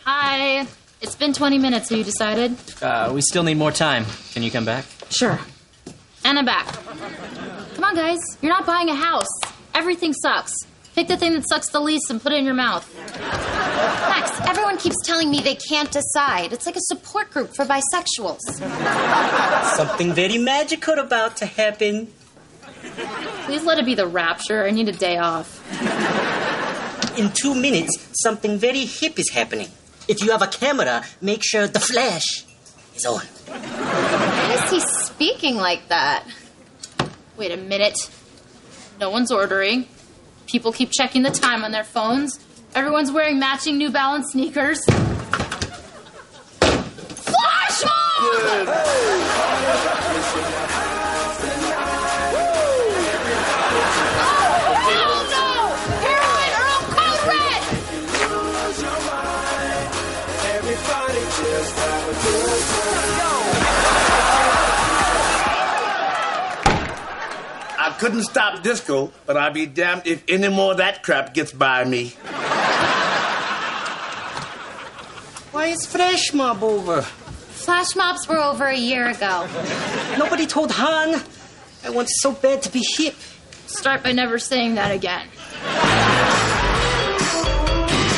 Hi. It's been 20 minutes. Have you decided? We still need more time. Can you come back? Sure. And I'm back. Come on, guys. You're not buying a house. Everything sucks. Pick the thing that sucks the least and put it in your mouth. Max, everyone keeps telling me they can't decide. It's like a support group for bisexuals. Something very magical about to happen. Please let it be the rapture. I need a day off. In 2 minutes, something very hip is happening. If you have a camera, make sure the flash is on. Why is he speaking like that? Wait a minute. No one's ordering. People keep checking the time on their phones. Everyone's wearing matching New Balance sneakers. Flash mob! I couldn't stop disco, but I'll be damned if any more of that crap gets by me. Why is Flash Mob over? Flash mobs were over a year ago. Nobody told Han. I want so bad to be hip. Start by never saying that again.